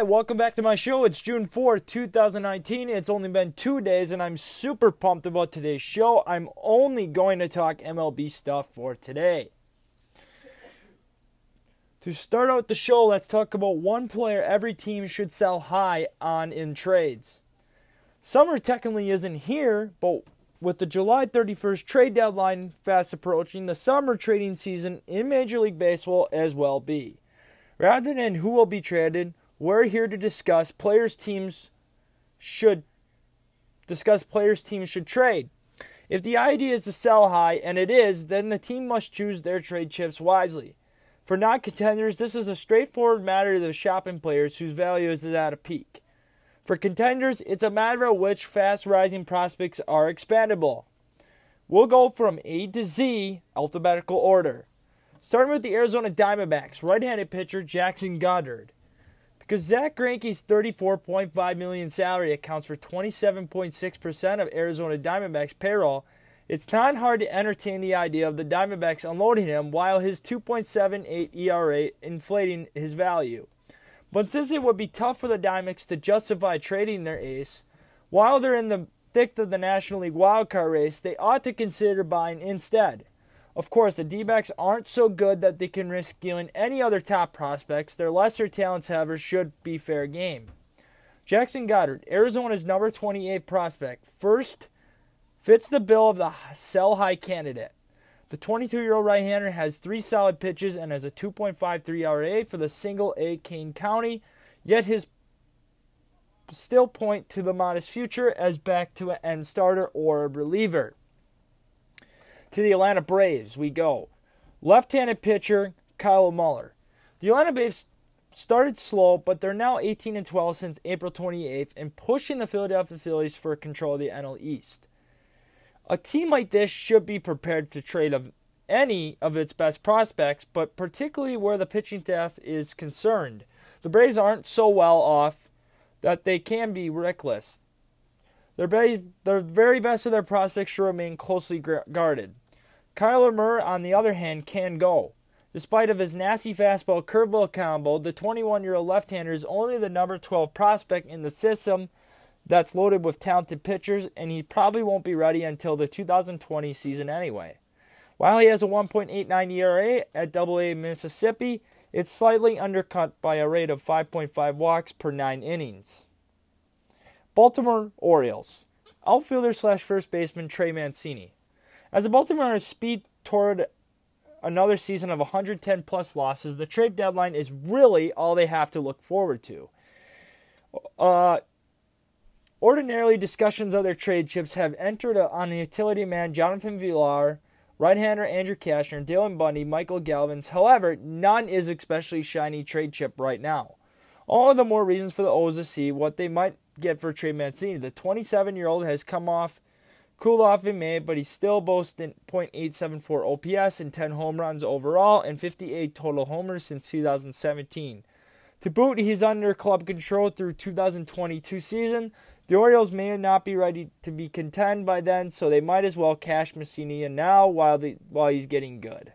Hi, welcome back to my show. It's June 4th, 2019. It's only been 2 days, and I'm super pumped about today's show. I'm only going to talk MLB stuff for today. To start out the show, let's talk about one player every team should sell high on in trades. Summer technically isn't here, but with the July 31st trade deadline fast approaching, the summer trading season in Major League Baseball as well be. Rather than who will be traded, we're here to discuss players teams should trade. If the idea is to sell high, and it is, then the team must choose their trade chips wisely. For non-contenders, this is a straightforward matter of shopping players whose value is at a peak. For contenders, it's a matter of which fast-rising prospects are expandable. We'll go from A to Z, alphabetical order. Starting with the Arizona Diamondbacks, right-handed pitcher Jackson Goddard. Because Zach Greinke's $34.5 million salary accounts for 27.6% of Arizona Diamondbacks payroll, it's not hard to entertain the idea of the Diamondbacks unloading him while his 2.78 ERA inflating his value. But since it would be tough for the Diamondbacks to justify trading their ace, while they're in the thick of the National League wildcard race, they ought to consider buying instead. Of course, the D-backs aren't so good that they can risk dealing any other top prospects. Their lesser talents, however, should be fair game. Jackson Goddard, Arizona's number 28 prospect, first fits the bill of the sell-high candidate. The 22-year-old right-hander has 3 solid pitches and has a 2.53 ERA for the single-A Kane County, yet his still point to the modest future as back to an end starter or a reliever. To the Atlanta Braves we go. Left-handed pitcher Kyle Muller. The Atlanta Braves started slow, but they're now 18-12 since April 28th and pushing the Philadelphia Phillies for control of the NL East. A team like this should be prepared to trade of any of its best prospects, but particularly where the pitching staff is concerned. The Braves aren't so well off that they can be reckless. The very best of their prospects should remain closely guarded. Kyler Murray, on the other hand, can go. Despite of his nasty fastball curveball combo, the 21-year-old left-hander is only the number 12 prospect in the system that's loaded with talented pitchers, and he probably won't be ready until the 2020 season anyway. While he has a 1.89 ERA at AA Mississippi, it's slightly undercut by a rate of 5.5 walks per 9 innings. Baltimore Orioles. Outfielder/first baseman Trey Mancini. As the Baltimore speed toward another season of 110-plus losses, the trade deadline is really all they have to look forward to. Ordinarily, discussions of their trade chips have entered on the utility man Jonathan Villar, right-hander Andrew Cashner, Dylan Bundy, Michael Galvin. However, none is especially shiny trade chip right now. All the more reasons for the O's to see what they might get for Trey Mancini. The 27-year-old has cooled off in May, but he still boasts .874 OPS and 10 home runs overall and 58 total homers since 2017. To boot, he's under club control through 2022 season. The Orioles may not be ready to be contend by then, so they might as well cash Mancini in now while he's getting good.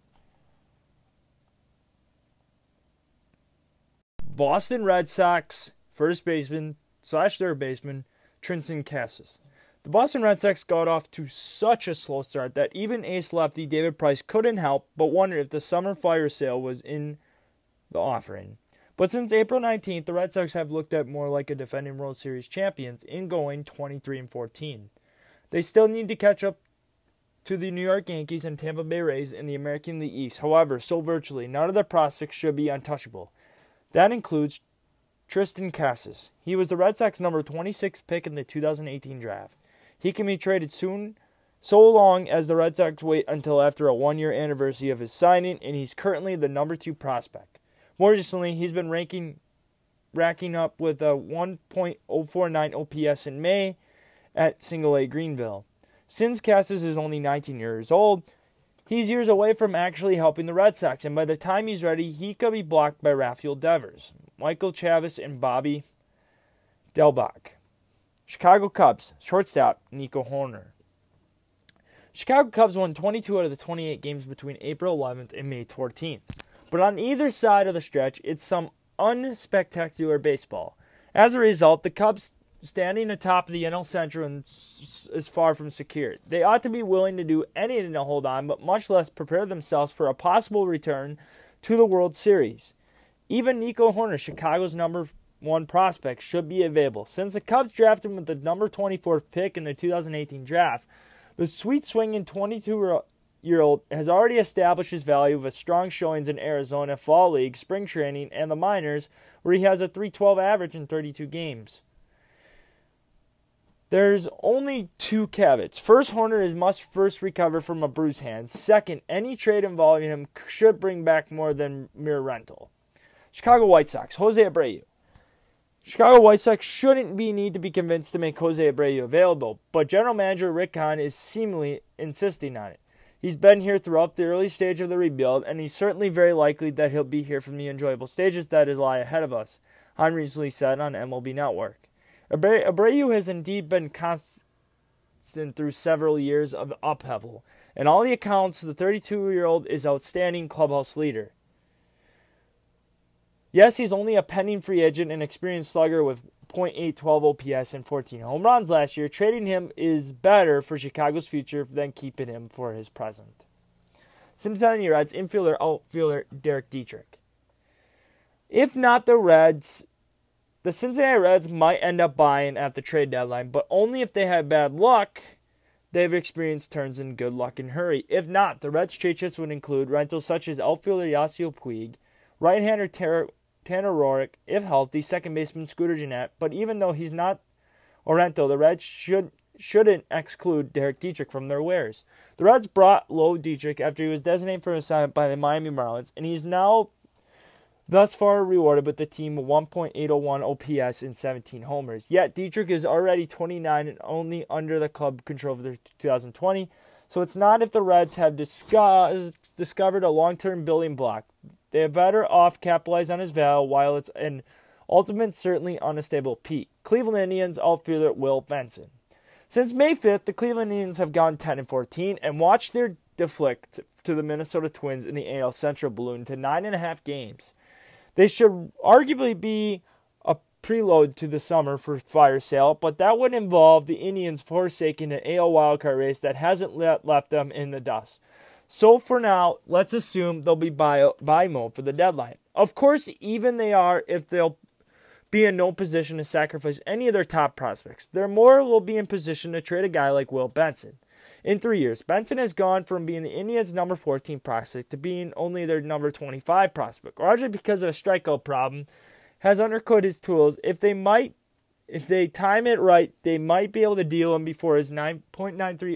Boston Red Sox first baseman/third baseman Triston Casas. The Boston Red Sox got off to such a slow start that even ace lefty David Price couldn't help but wonder if the summer fire sale was in the offering. But since April 19th, the Red Sox have looked at more like a defending World Series champions in going 23-14. They still need to catch up to the New York Yankees and Tampa Bay Rays in the American League East. However, so virtually none of their prospects should be untouchable. That includes Triston Casas. He was the Red Sox number 26 pick in the 2018 draft. He can be traded soon, so long as the Red Sox wait until after a 1-year anniversary of his signing, and he's currently the number 2 prospect. More recently, he's been racking up with a 1.049 OPS in May at Single-A Greenville. Since Casas is only 19 years old, he's years away from actually helping the Red Sox, and by the time he's ready, he could be blocked by Rafael Devers, Michael Chavis, and Bobby Delbach. Chicago Cubs, shortstop Nico Hoerner. Chicago Cubs won 22 out of the 28 games between April 11th and May 14th. But on either side of the stretch, it's some unspectacular baseball. As a result, the Cubs standing atop of the NL Central is far from secure. They ought to be willing to do anything to hold on, but much less prepare themselves for a possible return to the World Series. Even Nico Hoerner, Chicago's number 1 prospect, should be available. Since the Cubs drafted him with the number 24th pick in the 2018 draft, the sweet-swinging 22-year-old has already established his value with strong showings in Arizona Fall League, spring training, and the minors, where he has a .312 average in 32 games. There's only 2 caveats. First, Hoerner must first recover from a bruised hand. Second, any trade involving him should bring back more than mere rental. Chicago White Sox, Jose Abreu. Chicago White Sox shouldn't need to be convinced to make Jose Abreu available, but general manager Rick Hahn is seemingly insisting on it. He's been here throughout the early stage of the rebuild, and he's certainly very likely that he'll be here from the enjoyable stages that lie ahead of us, Hahn recently said on MLB Network. Abreu has indeed been constant through several years of upheaval. In all the accounts, the 32-year-old is outstanding clubhouse leader. Yes, he's only a pending free agent and experienced slugger with .812 OPS and 14 home runs last year. Trading him is better for Chicago's future than keeping him for his present. Cincinnati Reds outfielder Derek Dietrich. If not the Reds, the Cincinnati Reds might end up buying at the trade deadline, but only if they have bad luck. They've experienced turns in good luck and hurry. If not, the Reds' trade chips would include rentals such as outfielder Yasiel Puig, right-hander Tanner Roark, if healthy, second baseman Scooter Gennett, but even though he's not a rental, the Reds shouldn't exclude Derek Dietrich from their wares. The Reds brought Lowe Dietrich after he was designated for assignment by the Miami Marlins, and he's now thus far rewarded with the team of 1.801 OPS and 17 homers. Yet Dietrich is already 29 and only under the club control for 2020, so it's not if the Reds have discovered a long-term building block. They are better off capitalize on his value while it's an ultimate, certainly unstable peak. Cleveland Indians outfielder Will Benson. Since May 5th, the Cleveland Indians have gone 10-14 and watched their deflect to the Minnesota Twins in the AL Central balloon to 9.5 games. They should arguably be a preload to the summer for fire sale, but that would involve the Indians forsaking an AL wildcard race that hasn't left them in the dust. So for now, let's assume they'll be buy mode for the deadline. Of course, even they are if they'll be in no position to sacrifice any of their top prospects. They're more will be in position to trade a guy like Will Benson. In 3 years, Benson has gone from being the Indians' number 14 prospect to being only their number 25 prospect, largely because of a strikeout problem, has undercut his tools. If they time it right, they might be able to deal him before his 9.93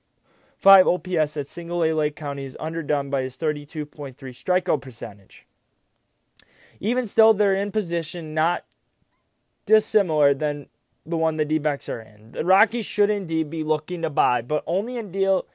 OPS at single-A Lake County is underdone by his 32.3 strikeout percentage. Even still, they're in position not dissimilar than the one the D-backs are in. The Rockies should indeed be looking to buy, but only in deal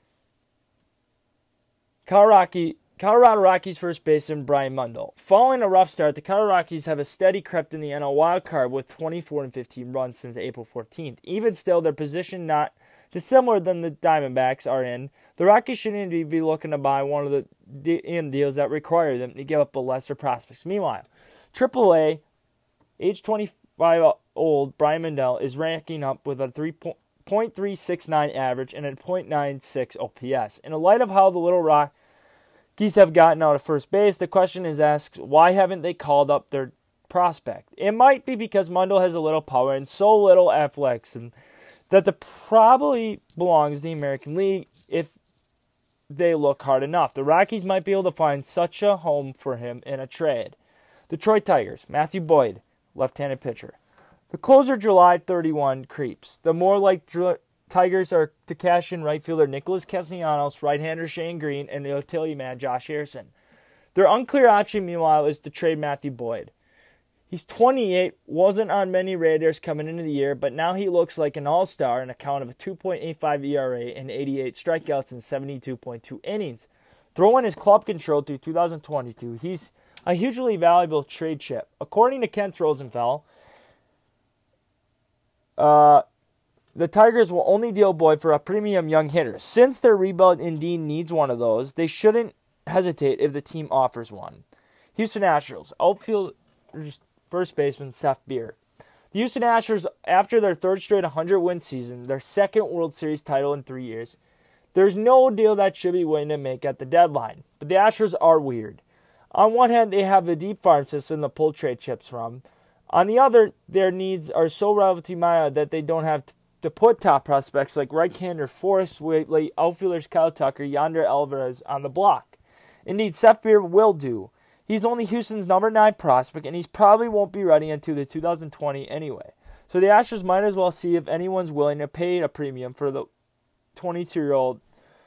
Colorado Rockies first baseman Brian Mundell. Following a rough start, the Colorado Rockies have a steady crept in the NL wildcard with 24-15 runs since April 14th. Even still, their position not dissimilar than the Diamondbacks are in. The Rockies should indeed be looking to buy one of the deals that require them to give up a lesser prospects. Meanwhile, AAA, age 25-old Brian Mundell is ranking up with a 3.369 average and a .96 OPS. In the light of how the Little Rockies have gotten out of first base, the question is asked, why haven't they called up their prospect? It might be because Mundell has a little power and so little athletics, and that probably belongs to the American League if they look hard enough. The Rockies might be able to find such a home for him in a trade. Detroit Tigers, Matthew Boyd, left-handed pitcher. The closer July 31 creeps. The more like Tigers are to cash in right fielder Nicholas Castellanos, right-hander Shane Green, and the utility man Josh Harrison. Their unclear option, meanwhile, is to trade Matthew Boyd. He's 28, wasn't on many radars coming into the year, but now he looks like an all-star in a count of a 2.85 ERA and 88 strikeouts in 72.2 innings. Throwing his club control through 2022, he's a hugely valuable trade chip. According to Kent Rosenfeld, the Tigers will only deal Boyd for a premium young hitter. Since their rebuild indeed needs one of those, they shouldn't hesitate if the team offers one. Houston Astros, first baseman Seth Beer. The Houston Astros, after their third straight 100-win season, their second World Series title in 3 years, there's no deal that should be willing to make at the deadline. But the Astros are weird. On one hand, they have a deep farm system to pull trade chips from. On the other, their needs are so relatively minor that they don't have to put top prospects like right-hander Forrest Whitley, outfielders Kyle Tucker, Yonder Alvarez on the block. Indeed, Seth Beer will do. He's only Houston's number 9 prospect, and he probably won't be ready until the 2020 anyway. So the Astros might as well see if anyone's willing to pay a premium for the 22-year-old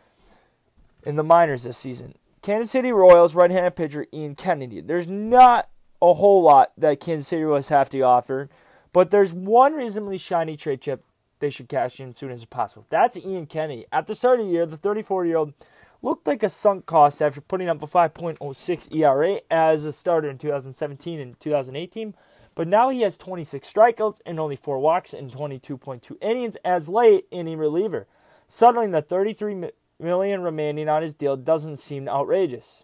in the minors this season. Kansas City Royals right-handed pitcher Ian Kennedy. There's not a whole lot that Kansas City Royals have to offer, but there's one reasonably shiny trade chip they should cash in as soon as possible. That's Ian Kennedy. At the start of the year, the 34-year-old looked like a sunk cost after putting up a 5.06 ERA as a starter in 2017 and 2018, but now he has 26 strikeouts and only 4 walks in 22.2 innings as late inning reliever. Suddenly, the $33 million remaining on his deal doesn't seem outrageous.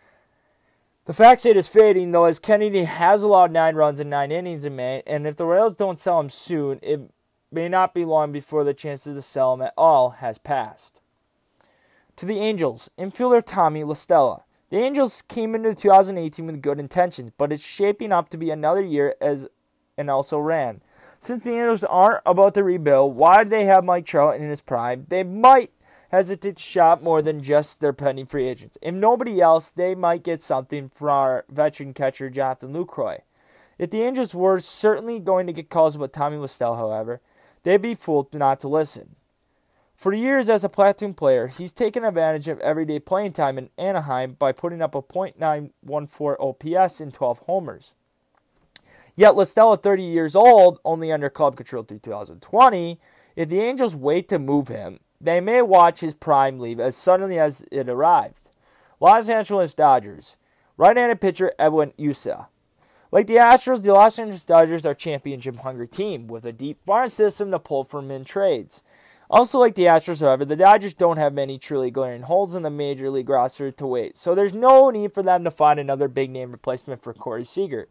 The fact sheet is fading, though, as Kennedy has allowed 9 runs in 9 innings in May, and if the Royals don't sell him soon, it may not be long before the chances to sell him at all has passed. To the Angels, infielder Tommy La Stella. The Angels came into 2018 with good intentions, but it's shaping up to be another year as and also ran. Since the Angels aren't about to rebuild, why do they have Mike Trout in his prime? They might hesitate to shop more than just their pending free agents. If nobody else, they might get something from our veteran catcher Jonathan Lucroy. If the Angels were certainly going to get calls about Tommy La Stella, however, they'd be fooled not to listen. For years as a platoon player, he's taken advantage of everyday playing time in Anaheim by putting up a .914 OPS and 12 homers. Yet La Stella, 30 years old, only under club control through 2020, if the Angels wait to move him, they may watch his prime leave as suddenly as it arrived. Los Angeles Dodgers. Right-handed pitcher Edwin Usa. Like the Astros, the Los Angeles Dodgers are a championship-hungry team with a deep farm system to pull from in trades. Also like the Astros, however, the Dodgers don't have many truly glaring holes in the Major League roster to wait, so there's no need for them to find another big-name replacement for Corey Seager.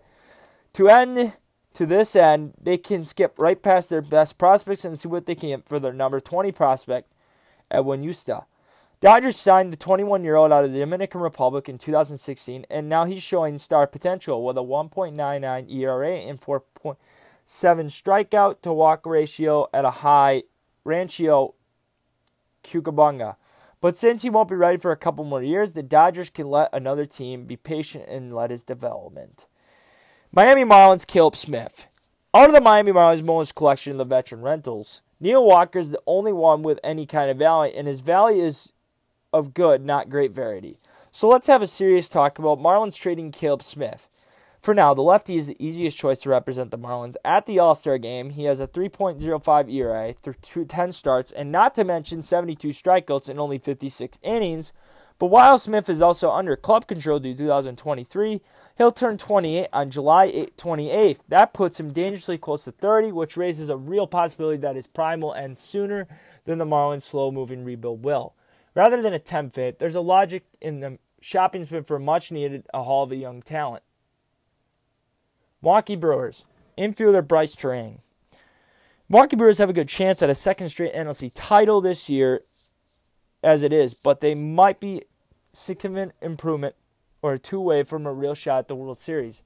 To this end, they can skip right past their best prospects and see what they can get for their number 20 prospect, Edwin Usta. Dodgers signed the 21-year-old out of the Dominican Republic in 2016, and now he's showing star potential with a 1.99 ERA and 4.7 strikeout to walk ratio at a high Rancho Cucamonga. But since he won't be ready for a couple more years, the Dodgers can let another team be patient and let his development. Miami Marlins Caleb Smith. Out of the Miami Marlins bonus collection of the veteran rentals, Neil Walker is the only one with any kind of value, and his value is of good, not great variety. So let's have a serious talk about Marlins trading Caleb Smith. For now, the lefty is the easiest choice to represent the Marlins. At the All-Star game, he has a 3.05 ERA through 10 starts, and not to mention 72 strikeouts in only 56 innings. But while Smith is also under club control due 2023, he'll turn 28 on July 28th. That puts him dangerously close to 30, which raises a real possibility that his prime will end sooner than the Marlins' slow-moving rebuild will. Rather than a temp fit, there's a logic in the shopping spree for much-needed a haul of a young talent. Milwaukee Brewers, infielder Bryce Turang. Milwaukee Brewers have a good chance at a second straight NLC title this year as it is, but they might be significant improvement or 2 away from a real shot at the World Series.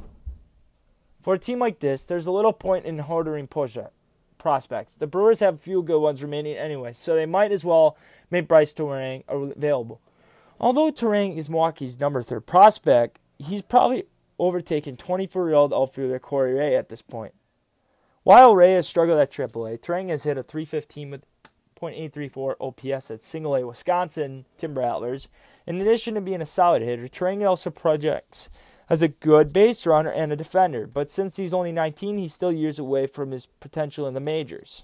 For a team like this, there's a little point in hoarding prospects. The Brewers have a few good ones remaining anyway, so they might as well make Bryce Turang available. Although Turang is Milwaukee's number 3 prospect, he's probably overtaken 24-year-old outfielder Corey Ray at this point. While Ray has struggled at AAA, Turang has hit a .315 with .834 OPS at Single A Wisconsin Timber Rattlers. In addition to being a solid hitter, Turang also projects as a good base runner and a defender, but since he's only 19, he's still years away from his potential in the majors.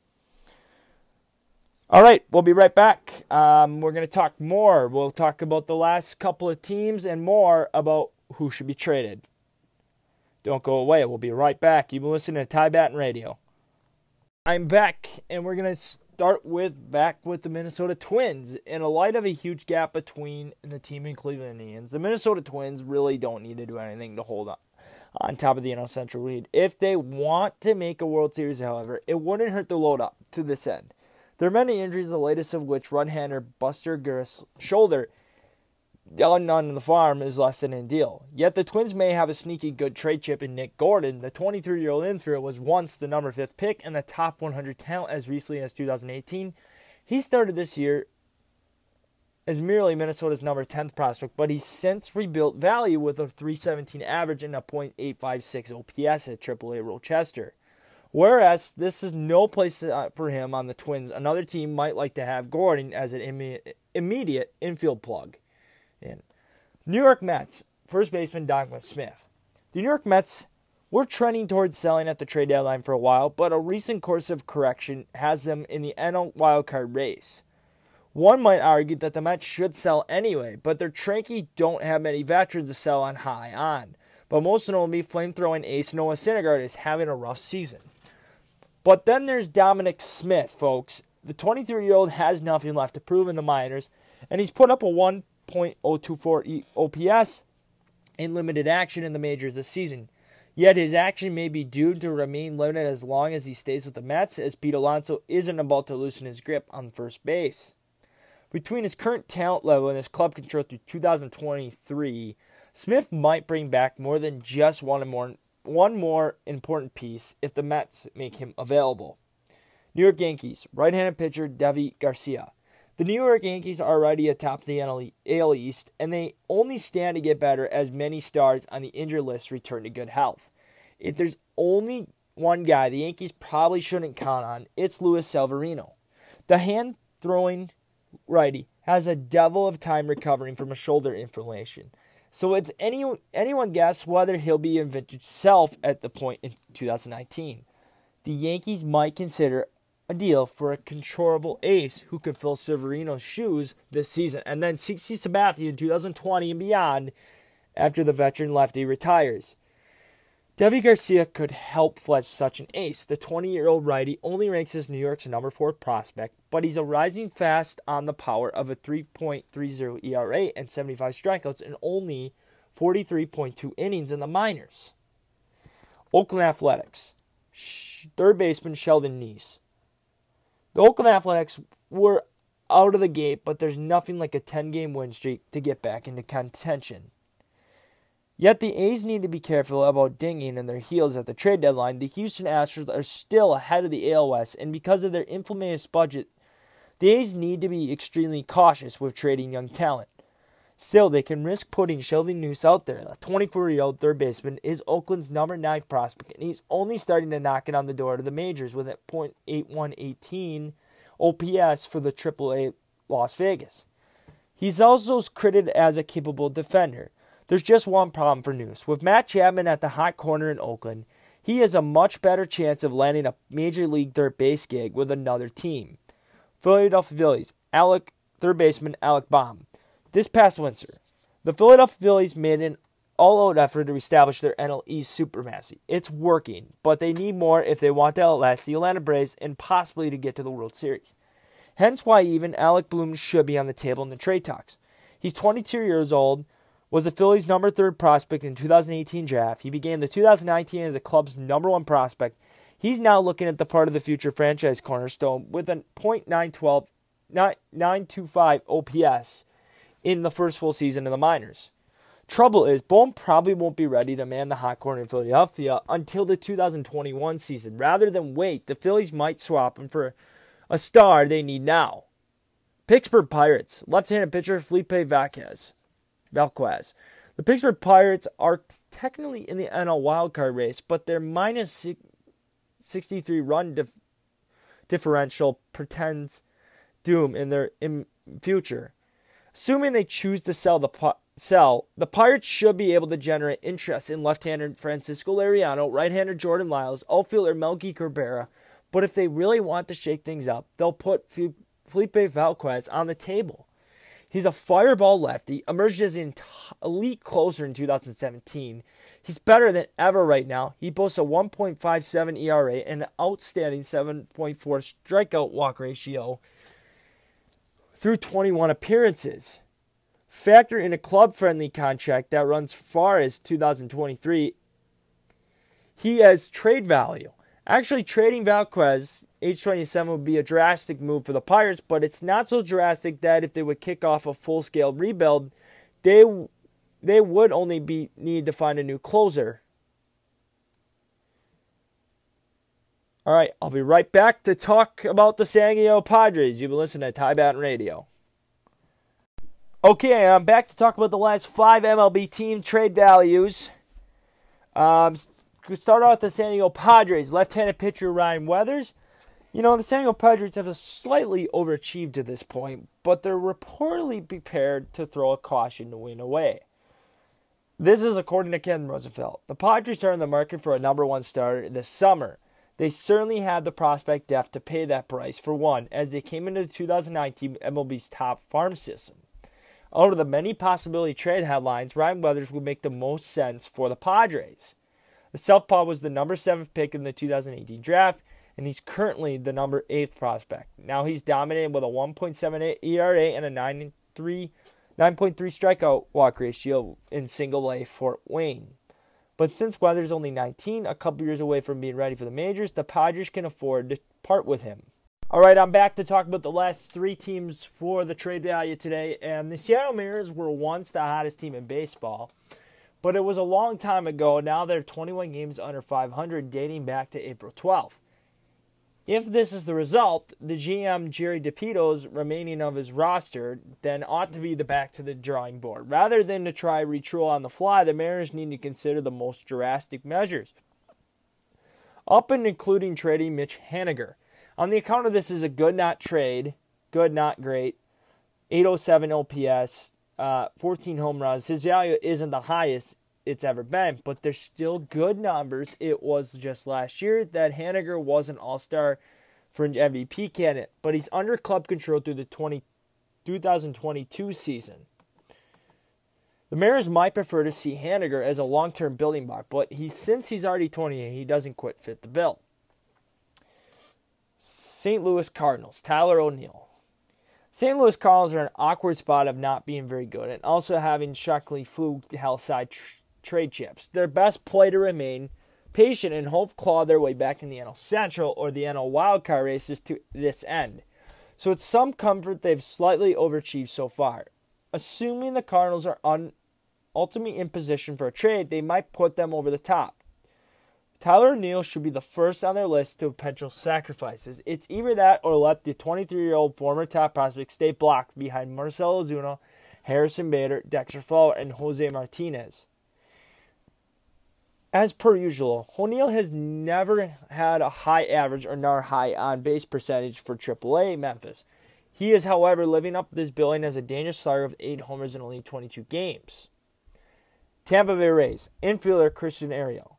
All right, we'll be right back. We're going to talk more. We'll talk about the last couple of teams and more about who should be traded. Don't go away. We'll be right back. You've been listening to Ty Batten Radio. I'm back, and we're going to start with the Minnesota Twins. In a light of a huge gap between the team and Cleveland Indians, the Minnesota Twins really don't need to do anything to hold on top of the NL Central lead. If they want to make a World Series, however, it wouldn't hurt to load up to this end. There are many injuries, the latest of which right-hander Buster Gurris' shoulder down on the farm is less than ideal. Yet the Twins may have a sneaky good trade chip in Nick Gordon. The 23-year-old infielder was once the number 5th pick and the top 100 talent as recently as 2018. He started this year as merely Minnesota's number 10th prospect, but he's since rebuilt value with a .317 average and a .856 OPS at AAA Rochester. Whereas this is no place for him on the Twins. Another team might like to have Gordon as an immediate infield plug. In New York Mets, first baseman Donovan Smith. The New York Mets were trending towards selling at the trade deadline for a while, but a recent course of correction has them in the NL wildcard race. One might argue that the Mets should sell anyway, but their Tranky don't have many veterans to sell on high on. But most notably, flame-throwing ace Noah Syndergaard is having a rough season. But then there's Dominic Smith, folks. The 23-year-old has nothing left to prove in the minors, and he's put up a .024 OPS in limited action in the majors this season. Yet his action may be due to remain limited as long as he stays with the Mets, as Pete Alonso isn't about to loosen his grip on first base. Between his current talent level and his club control through 2023, Smith might bring back more than just one more important piece if the Mets make him available. New York Yankees, right-handed pitcher Deivi Garcia. The New York Yankees are already atop the AL East, and they only stand to get better as many stars on the injured list return to good health. If there's only one guy the Yankees probably shouldn't count on, it's Luis Severino. The hand-throwing righty has a devil of time recovering from a shoulder inflammation. So it's anyone guess whether he'll be in vintage self at the point in 2019. The Yankees might consider a deal for a controllable ace who could fill Severino's shoes this season, and then CC Sabathia in 2020 and beyond after the veteran lefty retires. Deivi Garcia could help fledge such an ace. The 20-year-old righty only ranks as New York's number 4 prospect, but he's a rising fast on the power of a 3.30 ERA and 75 strikeouts in only 43.2 innings in the minors. Oakland Athletics. Third baseman Sheldon Neese. The Oakland Athletics were out of the gate, but there's nothing like a 10-game win streak to get back into contention. Yet the A's need to be careful about dinging in their heels at the trade deadline. The Houston Astros are still ahead of the AL West, and because of their inflated budget, the A's need to be extremely cautious with trading young talent. Still, they can risk putting Sheldon Neese out there. The 24-year-old third baseman is Oakland's number 9 prospect, and he's only starting to knock it on the door to the majors with a .8118 OPS for the AAA Las Vegas. He's also credited as a capable defender. There's just one problem for Neese. With Matt Chapman at the hot corner in Oakland, he has a much better chance of landing a major league third base gig with another team. Philadelphia Phillies, third baseman Alec Bohm. This past winter, the Philadelphia Phillies made an all-out effort to establish their NL East supremacy. It's working, but they need more if they want to outlast the Atlanta Braves and possibly to get to the World Series. Hence why even Alec Bloom should be on the table in the trade talks. He's 22 years old, was the Phillies' number 3 prospect in the 2018 draft. He began the 2019 as the club's number 1 prospect. He's now looking at the part of the future franchise cornerstone with a .925 OPS in the first full season in the minors. Trouble is, Bohm probably won't be ready to man the hot corner in Philadelphia until the 2021 season. Rather than wait, the Phillies might swap him for a star they need now. Pittsburgh Pirates, left-handed pitcher Felipe Vasquez. The Pittsburgh Pirates are technically in the NL wildcard race, but their minus 63 run differential pretends doom in their future. Assuming they choose to sell, the Pirates should be able to generate interest in left-hander Francisco Liriano, right-hander Jordan Lyles, outfielder Melky Cabrera, but if they really want to shake things up, they'll put Felipe Vasquez on the table. He's a fireball lefty, emerged as an elite closer in 2017. He's better than ever right now. He boasts a 1.57 ERA and an outstanding 7.4 strikeout walk ratio through 21 appearances. Factor in a club-friendly contract that runs far as 2023 he has trade value. Actually, trading Valquez, age 27, would be a drastic move for the Pirates, but it's not so drastic that if they would kick off a full-scale rebuild, they would only need to find a new closer. All right, I'll be right back to talk about the San Diego Padres. You've been listening to Ty Batten Radio. Okay, I'm back to talk about the last 5 MLB team trade values. We start out with the San Diego Padres. Left-handed pitcher Ryan Weathers. You know, the San Diego Padres have slightly overachieved to this point, but they're reportedly prepared to throw a caution to win away. This is according to Ken Rosenfeld. The Padres are in the market for a number 1 starter this summer. They certainly have the prospect depth to pay that price for one, as they came into the 2019 MLB's top farm system. Out of the many possibility trade headlines, Ryan Weathers would make the most sense for the Padres. The Southpaw was the number 7th pick in the 2018 draft, and he's currently the number 8th prospect. Now he's dominated with a 1.78 ERA and a 9.3 strikeout walk ratio in Single-A Fort Wayne. But since Weathers only 19, a couple years away from being ready for the majors, the Padres can afford to part with him. All right, I'm back to talk about the last 3 teams for the trade value today. And the Seattle Mariners were once the hottest team in baseball, but it was a long time ago. Now they're 21 games under 500, dating back to April 12th. If this is the result, the GM Jerry DePito's remaining of his roster then ought to be the back to the drawing board. Rather than to try retool on the fly, the Mariners need to consider the most drastic measures, up and including trading Mitch Haniger. On the account of this is a good not trade, good not great, 807 OPS, 14 home runs. His value isn't the highest it's ever been, but they're still good numbers. It was just last year that Haniger was an all-star fringe MVP candidate, but he's under club control through the 2022 season. The Mariners might prefer to see Haniger as a long-term building block, but since he's already 28, he doesn't quite fit the bill. St. Louis Cardinals, Tyler O'Neill. St. Louis Cardinals are in an awkward spot of not being very good and also having shockingly flew hell side trade chips. Their best play to remain patient and hope claw their way back in the NL Central or the NL wildcard races to this end. So it's some comfort they've slightly overachieved so far. Assuming the Cardinals are ultimately in position for a trade, they might put them over the top. Tyler O'Neill should be the first on their list to potential sacrifices. It's either that or let the 23-year-old former top prospect stay blocked behind Marcell Ozuna, Harrison Bader, Dexter Fowler, and Jose Martinez. As per usual, O'Neill has never had a high average or nor high on-base percentage for AAA Memphis. He is, however, living up to this billing as a dangerous starter with 8 homers in only 22 games. Tampa Bay Rays, infielder Christian Ariel.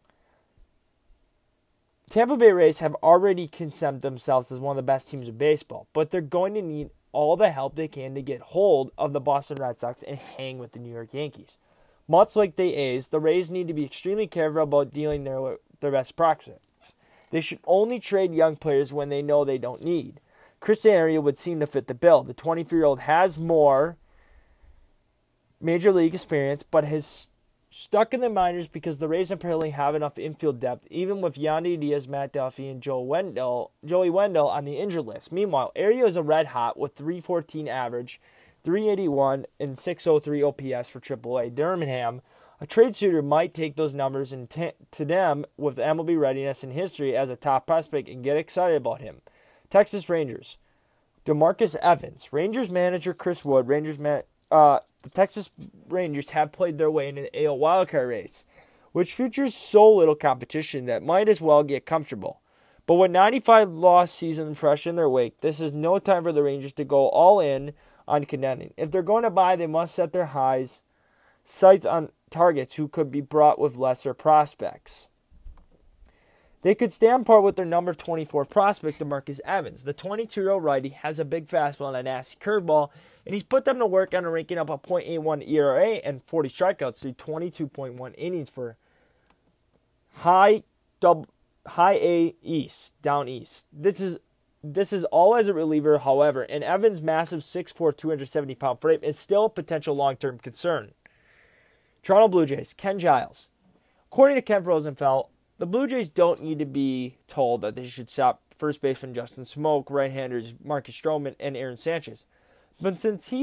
Tampa Bay Rays have already condemned themselves as one of the best teams in baseball, but they're going to need all the help they can to get hold of the Boston Red Sox and hang with the New York Yankees. Much like the A's, the Rays need to be extremely careful about dealing their best prospects. They should only trade young players when they know they don't need. Christian Ariel would seem to fit the bill. The 24-year-old has more major league experience, but has stuck in the minors because the Rays apparently have enough infield depth, even with Yandy Diaz, Matt Duffy, and Joey Wendell on the injured list. Meanwhile, Ariel is a red hot with .314 average, .381, and .603 OPS for AAA. Birmingham, a trade suitor, might take those numbers and to them with MLB readiness and history as a top prospect and get excited about him. Texas Rangers, DeMarcus Evans. Rangers manager Chris Wood. The Texas Rangers have played their way into the AL wildcard race, which features so little competition that might as well get comfortable. But with 95-loss season fresh in their wake, this is no time for the Rangers to go all in on contending. If they're going to buy, they must set their sights on targets who could be brought with lesser prospects. They could stand par with their number 24 prospect, DeMarcus Evans. The 22-year-old righty has a big fastball and a nasty curveball, and he's put them to work on a ranking up a .81 ERA and 40 strikeouts through 22.1 innings for high A East, down East. This is all as a reliever, however, and Evans' massive 6'4", 270-pound frame is still a potential long-term concern. Toronto Blue Jays, Ken Giles. According to Ken Rosenfeld, the Blue Jays don't need to be told that they should stop first baseman Justin Smoak, right-handers Marcus Stroman, and Aaron Sanchez. But since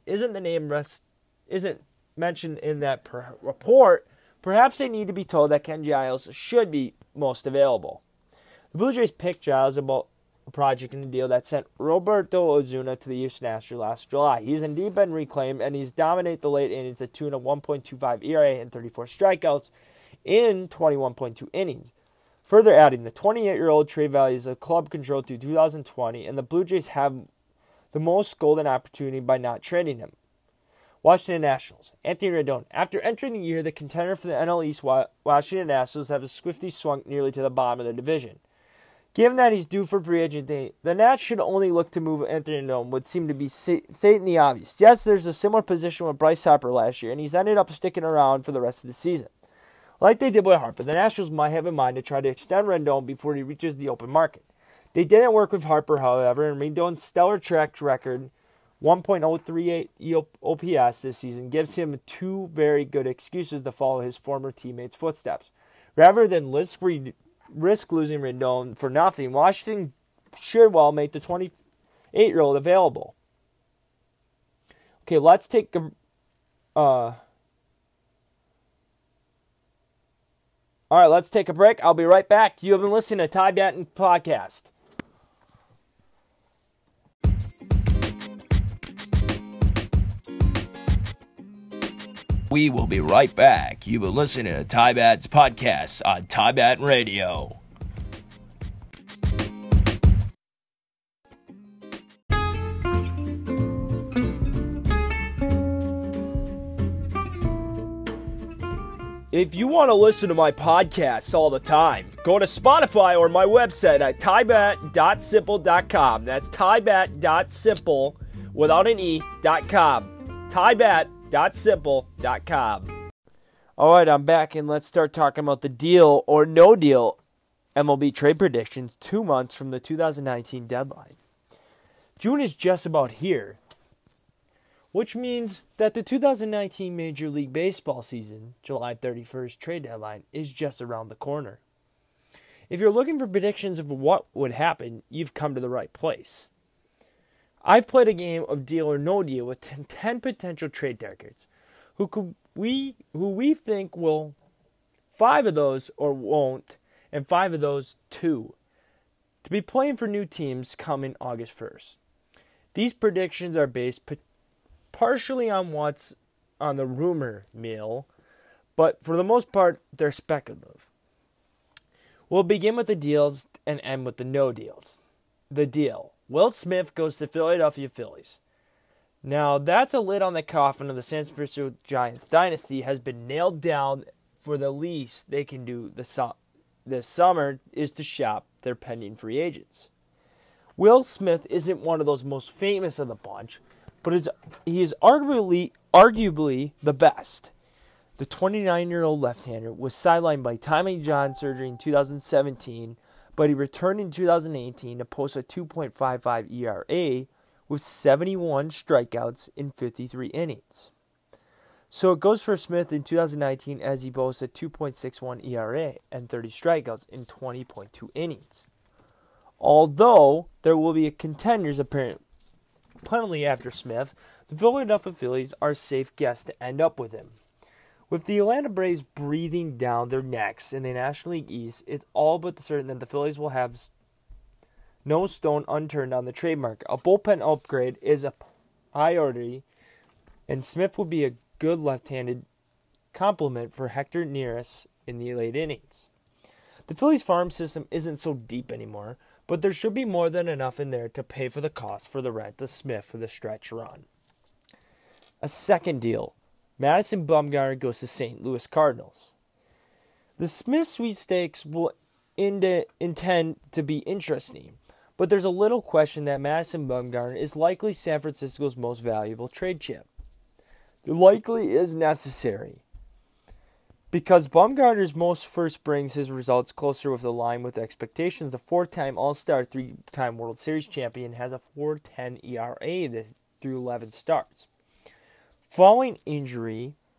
isn't mentioned in that report, perhaps they need to be told that Ken Giles should be most available. The Blue Jays picked Giles about a project in the deal that sent Roberto Osuna to the Houston Astros last July. He's indeed been reclaimed, and he's dominated the late innings at tune of 1.25 ERA and 34 strikeouts in 21.2 innings. Further adding, the 28-year-old trade value is a club controlled through 2020, and the Blue Jays have the most golden opportunity by not trading him. Washington Nationals. Anthony Rendon. After entering the year the contender for the NL East, Washington Nationals have swiftly swung nearly to the bottom of the division. Given that he's due for free agency, the Nats should only look to move Anthony Rendon, would seem to be stating the obvious. Yes, there's a similar position with Bryce Harper last year, and he's ended up sticking around for the rest of the season. Like they did with Harper, the Nationals might have in mind to try to extend Rendon before he reaches the open market. They didn't work with Harper, however, and Rendon's stellar track record, 1.038 OPS this season, gives him two very good excuses to follow his former teammates' footsteps. Rather than risk losing Rendon for nothing, Washington should well make the 28-year-old available. Okay, let's take a... All right, let's take a break. I'll be right back. You have been listening to Ty Batten Podcast. We will be right back. You've been listening to Ty Batten's Podcast on Ty Batten Radio. If you want to listen to my podcasts all the time, go to Spotify or my website at tybat.simple.com. That's tybat.simple without an e.com. tybat.simple.com. All right, I'm back, and let's start talking about the deal or no deal MLB trade predictions 2 months from the 2019 deadline. June is just about here, which means that the 2019 Major League Baseball season, July 31st trade deadline, is just around the corner. If you're looking for predictions of what would happen, you've come to the right place. I've played a game of deal or no deal with 10 potential trade targets who we think will, 5 of those or won't, and 5 of those 2, to be playing for new teams coming August 1st. These predictions are based partially on what's on the rumor mill, but for the most part, they're speculative. We'll begin with the deals and end with the no deals. The deal. Will Smith goes to Philadelphia Phillies. Now, that's a lid on the coffin of the San Francisco Giants dynasty has been nailed down. For the least they can do this summer is to shop their pending free agents. Will Smith isn't one of those most famous of the bunch, but he is arguably the best. The 29-year-old left-hander was sidelined by Tommy John surgery in 2017, but he returned in 2018 to post a 2.55 ERA with 71 strikeouts in 53 innings. So it goes for Smith in 2019 as he boasts a 2.61 ERA and 30 strikeouts in 20.2 innings. Although there will be a contenders apparently after Smith, the Philadelphia Phillies are safe guests to end up with him. With the Atlanta Braves breathing down their necks in the National League East, it's all but certain that the Phillies will have no stone unturned on the trade market. A bullpen upgrade is a priority, and Smith will be a good left-handed complement for Hector Neris in the late innings. The Phillies farm system isn't so deep anymore, but there should be more than enough in there to pay for the cost for the rent of Smith for the stretch run. A second deal. Madison Bumgarner goes to St. Louis Cardinals. The Smith sweepstakes will intend to be interesting, but there's a little question that Madison Bumgarner is likely San Francisco's most valuable trade chip. It likely is necessary, because Bumgarner's most first brings his results closer with the line with expectations. The 4-time All-Star, 3-time World Series champion has a 4.10 ERA through 11 starts. Following injury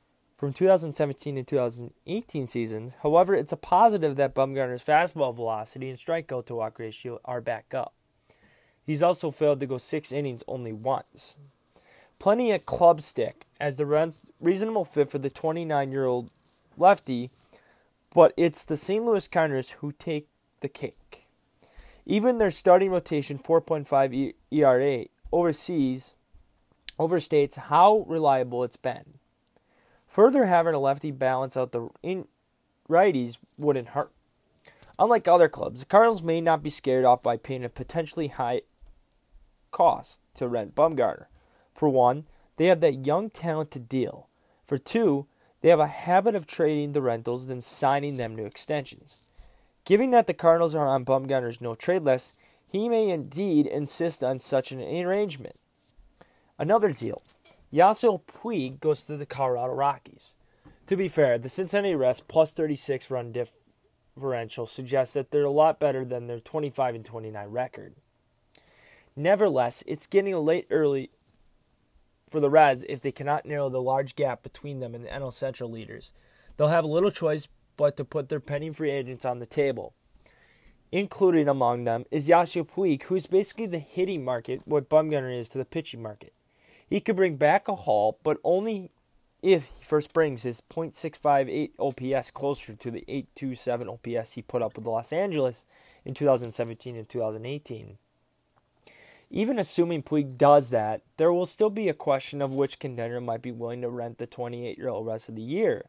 from 2017 to 2018 seasons. However, it's a positive that Bumgarner's fastball velocity and strikeout to walk ratio are back up. He's also failed to go 6 innings only once. Plenty at club stick as the reasonable fit for the 29-year-old lefty, but it's the St. Louis Cardinals who take the cake. Even their starting rotation 4.5 ERA overstates how reliable it's been. Further, having a lefty balance out the righties wouldn't hurt. Unlike other clubs, the Cardinals may not be scared off by paying a potentially high cost to rent Bumgarner. For one, they have that young talent to deal. For two, they have a habit of trading the rentals then signing them to extensions. Given that the Cardinals are on Bumgarner's no-trade list, he may indeed insist on such an arrangement. Another deal. Yasiel Puig goes to the Colorado Rockies. To be fair, the Cincinnati Reds plus 36 run differential suggests that they're a lot better than their 25-29 record. Nevertheless, it's getting late early for the Reds if they cannot narrow the large gap between them and the NL Central leaders. They'll have little choice but to put their pending free agents on the table. Included among them is Yasiel Puig, who is basically the hitting market what Bumgarner is to the pitching market. He could bring back a haul, but only if he first brings his .658 OPS closer to the .827 OPS he put up with Los Angeles in 2017 and 2018. Even assuming Puig does that, there will still be a question of which contender might be willing to rent the 28-year-old rest of the year.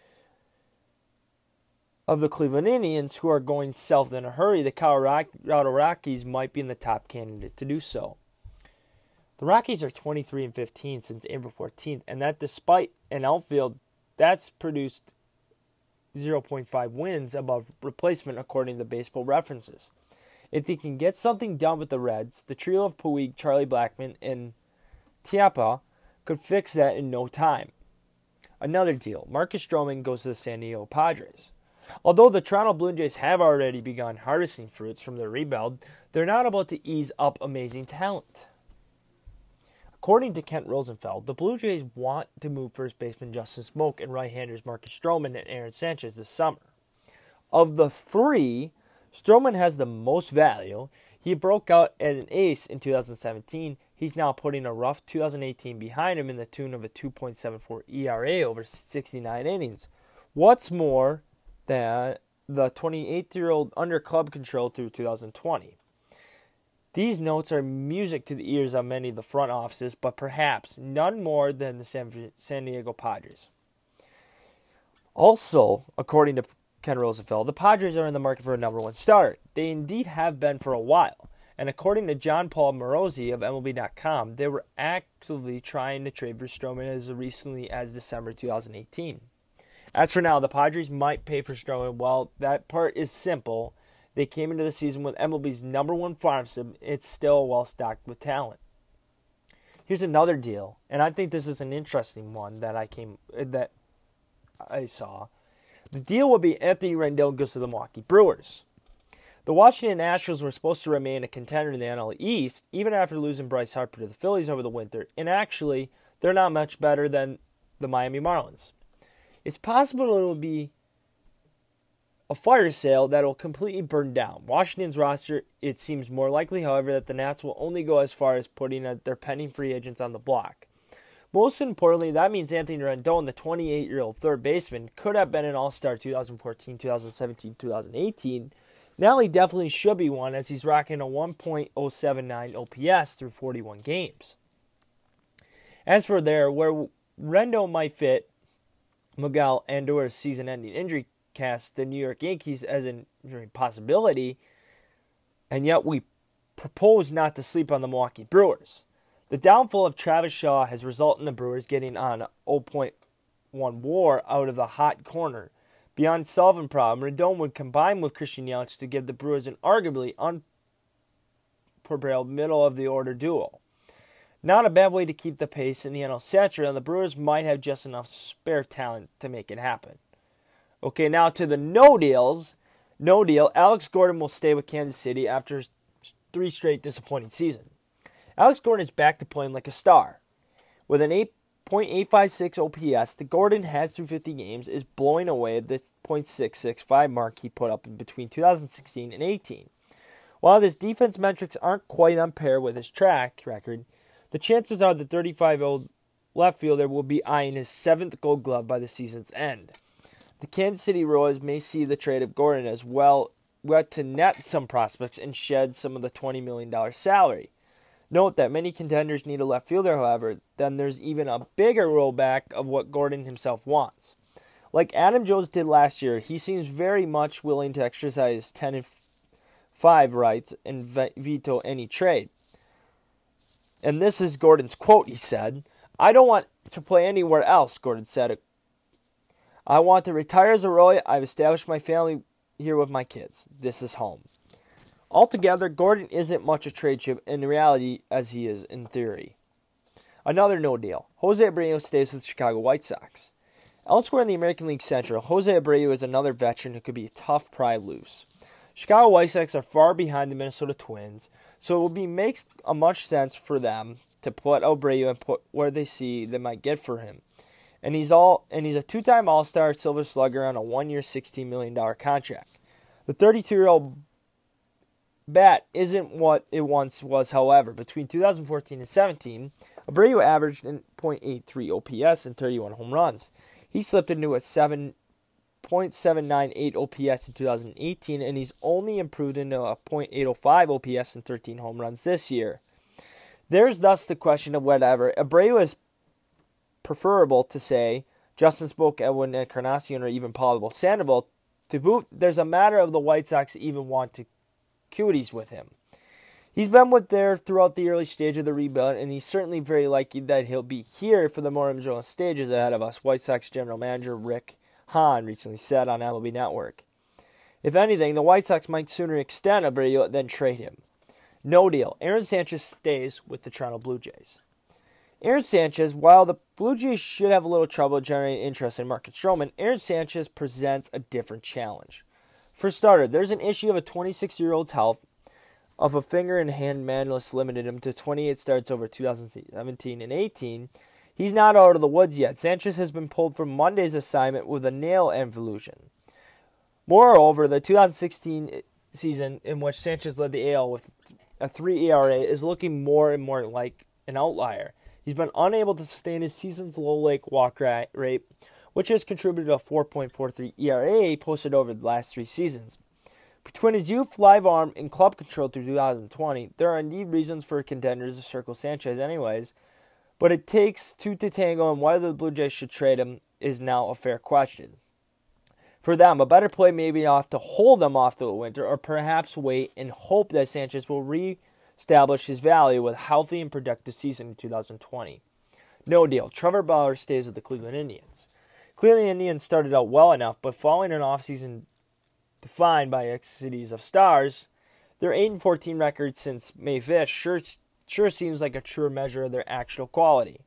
Of the Cleveland Indians, who are going south in a hurry, the Colorado Rockies might be in the top candidate to do so. The Rockies are 23-15 since April 14th, and that despite an outfield that's produced 0.5 wins above replacement according to Baseball References. If they can get something done with the Reds, the trio of Puig, Charlie Blackmon, and Tiapa could fix that in no time. Another deal. Marcus Stroman goes to the San Diego Padres. Although the Toronto Blue Jays have already begun harvesting fruits from their rebuild, they're not about to ease up amazing talent. According to Kent Rosenfeld, the Blue Jays want to move first baseman Justin Smoak and right-handers Marcus Stroman and Aaron Sanchez this summer. Of the three, Stroman has the most value. He broke out as an ace in 2017. He's now putting a rough 2018 behind him in the tune of a 2.74 ERA over 69 innings. What's more, the 28-year-old under club control through 2020. These notes are music to the ears of many of the front offices, but perhaps none more than the San Diego Padres. Also, according to Ken Rosenfeld, the Padres are in the market for a number one starter. They indeed have been for a while. And according to John Paul Morosi of MLB.com, they were actively trying to trade for Stroman as recently as December 2018. As for now, the Padres might pay for Stroman. Well, that part is simple. They came into the season with MLB's number one farm system. It's still well stocked with talent. Here's another deal, and I think this is an interesting one that I saw. The deal will be Anthony Rendon goes to the Milwaukee Brewers. The Washington Nationals were supposed to remain a contender in the NL East, even after losing Bryce Harper to the Phillies over the winter, and actually, they're not much better than the Miami Marlins. It's possible it will be a fire sale that will completely burn down Washington's roster. It seems more likely, however, that the Nats will only go as far as putting their pending free agents on the block. Most importantly, that means Anthony Rendon, the 28-year-old third baseman, could have been an all-star 2014, 2017, 2018. Now he definitely should be one, as he's rocking a 1.079 OPS through 41 games. As for where Rendon might fit Miguel Andújar's season-ending injury cast the New York Yankees as an injury possibility, and yet we propose not to sleep on the Milwaukee Brewers. The downfall of Travis Shaw has resulted in the Brewers getting on 0.1 WAR out of the hot corner. Beyond solving problem, Rendon would combine with Christian Yelich to give the Brewers an arguably unparalleled middle-of-the-order duo. Not a bad way to keep the pace in the NL Central, and the Brewers might have just enough spare talent to make it happen. Okay, now to the no deals. No deal. Alex Gordon will stay with Kansas City after 3 straight disappointing seasons. Alex Gordon is back to playing like a star. With an .856 OPS that Gordon has through 50 games is blowing away the .665 mark he put up in between 2016 and 18. While his defense metrics aren't quite on par with his track record, the chances are the 35-year-old left fielder will be eyeing his 7th Gold Glove by the season's end. The Kansas City Royals may see the trade of Gordon as well to net some prospects and shed some of the $20 million salary. Note that many contenders need a left fielder, however, then there's even a bigger rollback of what Gordon himself wants. Like Adam Jones did last year, he seems very much willing to exercise 10-5 rights and veto any trade. And this is Gordon's quote, he said, "I don't want to play anywhere else," Gordon said. "I want to retire as a Royal. I've established my family here with my kids. This is home." Altogether, Gordon isn't much a trade chip in reality as he is in theory. Another no deal. Jose Abreu stays with the Chicago White Sox. Elsewhere in the American League Central, Jose Abreu is another veteran who could be a tough pry loose. Chicago White Sox are far behind the Minnesota Twins, so it will makes much sense for them to put Abreu and put where they see they might get for him. And he's a two-time All-Star Silver Slugger on a 1-year, $16 million contract. The 32-year-old bat isn't what it once was, however. Between 2014 and 17, Abreu averaged .83 OPS and 31 home runs. He slipped into a .798 OPS in 2018, and he's only improved into a .805 OPS and 13 home runs this year. There's thus the question of whether Abreu is preferable to, say, Justin Smoke, Edwin Encarnacion, or even Pablo Sandoval. To boot, there's a matter of the White Sox even want to cuties with him. He's been with there throughout the early stage of the rebuild, and he's certainly very likely that he'll be here for the more enjoyable stages ahead of us, White Sox general manager Rick Hahn recently said on MLB Network. If anything, the White Sox might sooner extend Abreu than trade him. No deal. Aaron Sanchez stays with the Toronto Blue Jays. Aaron Sanchez, while the Blue Jays should have a little trouble generating interest in Marcus Stroman, Aaron Sanchez presents a different challenge. For starter, there's an issue of a 26-year-old's health of a finger and hand manualist limited him to 28 starts over 2017 and 18. He's not out of the woods yet. Sanchez has been pulled from Monday's assignment with a nail involution. Moreover, the 2016 season in which Sanchez led the AL with a 3 ERA is looking more and more like an outlier. He's been unable to sustain his season's low walk rate, which has contributed to a 4.43 ERA posted over the last 3 seasons. Between his youth, live arm, and club control through 2020, there are indeed reasons for contenders to circle Sanchez anyways, but it takes two to tango, and whether the Blue Jays should trade him is now a fair question. For them, a better play may be off to hold them off to the winter, or perhaps wait and hope that Sanchez will reestablish his value with a healthy and productive season in 2020. No deal. Trevor Bauer stays with the Cleveland Indians. Cleveland Indians started out well enough, but following an offseason defined by exodus of stars, their 8-14 record since May 5th sure seems like a true measure of their actual quality.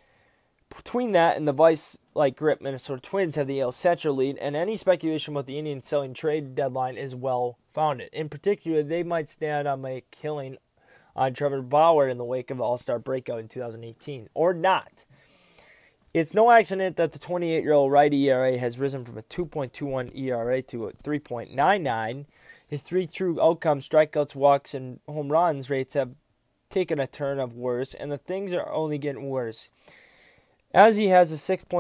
Between that and the vice-like grip Minnesota Twins have the AL Central lead, and any speculation about the Indians selling trade deadline is well-founded. In particular, they might stand on a killing on Trevor Bauer in the wake of the All-Star breakout in 2018, or not. It's no accident that the 28-year-old righty ERA has risen from a 2.21 ERA to a 3.99. His 3 true outcomes, strikeouts, walks, and home runs rates have taken a turn of worse, and the things are only getting worse. As he has a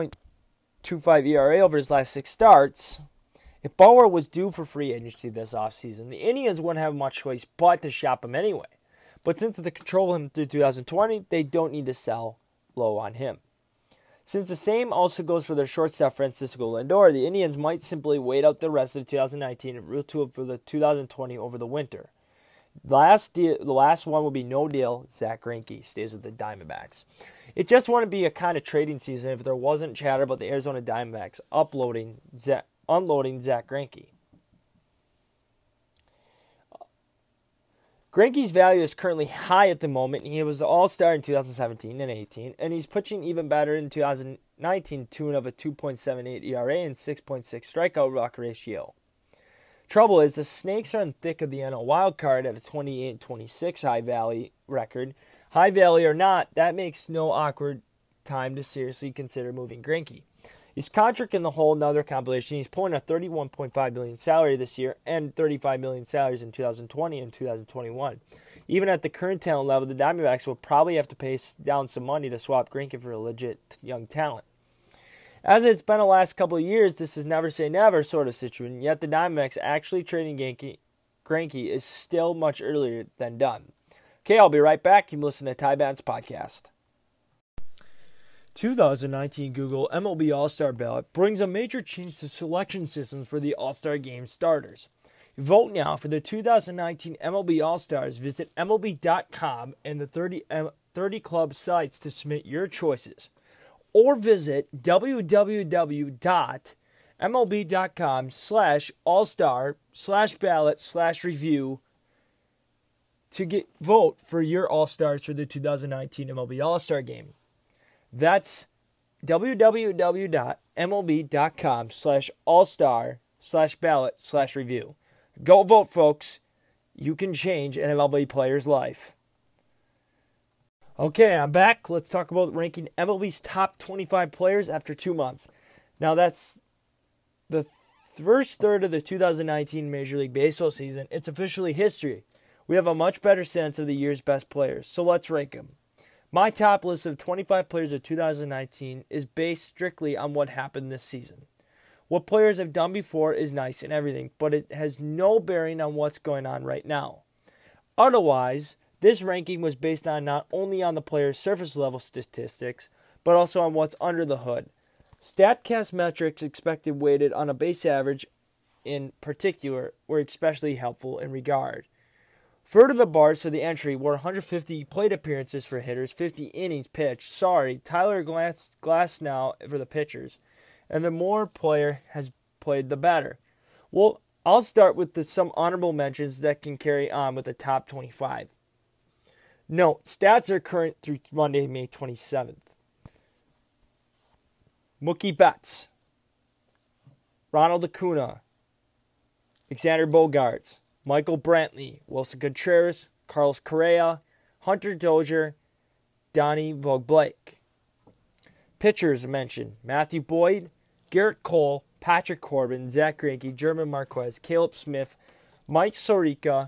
6.25 ERA over his last 6 starts, if Bauer was due for free agency this offseason, the Indians wouldn't have much choice but to shop him anyway. But since they control him through 2020, they don't need to sell low on him. Since the same also goes for their shortstop Francisco Lindor, the Indians might simply wait out the rest of 2019 and root to it for the 2020 over the winter. The last one will be no deal. Zach Greinke stays with the Diamondbacks. It just wouldn't be a kind of trading season if there wasn't chatter about the Arizona Diamondbacks unloading Zach Greinke. Greinke's value is currently high at the moment. He was an all-star in 2017 and 18, and he's pitching even better in 2019, tune of a 2.78 ERA and 6.6 strikeout walk ratio. Trouble is, the Snakes are in thick of the NL wildcard at a 28-26 High Valley record. High Valley or not, that makes no awkward time to seriously consider moving Greinke. His contract in the whole another compilation. He's pulling a $31.5 million salary this year and $35 million salaries in 2020 and 2021. Even at the current talent level, the Diamondbacks will probably have to pay down some money to swap Greinke for a legit young talent. As it's been the last couple of years, this is never say never sort of situation, yet the Diamondbacks actually trading Greinke is still much earlier than done. Okay, I'll be right back. You can listen to Ty Batten's podcast. 2019 Google MLB All-Star Ballot brings a major change to selection systems for the All-Star Game starters. Vote now for the 2019 MLB All-Stars. Visit MLB.com and the 30 club sites to submit your choices. Or visit www.mlb.com/all-star/ballot/review to vote for your All-Stars for the 2019 MLB All-Star Game. That's www.mlb.com/all-star/ballot/review. Go vote, folks. You can change an MLB player's life. Okay, I'm back. Let's talk about ranking MLB's top 25 players after 2 months. Now, that's the first third of the 2019 Major League Baseball season. It's officially history. We have a much better sense of the year's best players, so let's rank them. My top list of 25 players of 2019 is based strictly on what happened this season. What players have done before is nice and everything, but it has no bearing on what's going on right now. Otherwise, this ranking was based on not only on the player's surface level statistics, but also on what's under the hood. StatCast metrics expected weighted on a base average in particular were especially helpful in regard. Further, the bars for the entry were 150 plate appearances for hitters, 50 innings pitched. Tyler Glasnow for the pitchers. And the more player has played, the better. Well, I'll start with some honorable mentions that can carry on with the top 25. Note, stats are current through Monday, May 27th. Mookie Betts, Ronald Acuna, Alexander Bogaerts, Michael Brantley, Wilson Contreras, Carlos Correa, Hunter Dozier, Donnie Vogt Blake. Pitchers mentioned Matthew Boyd, Garrett Cole, Patrick Corbin, Zach Greinke, German Marquez, Caleb Smith, Mike Soroka,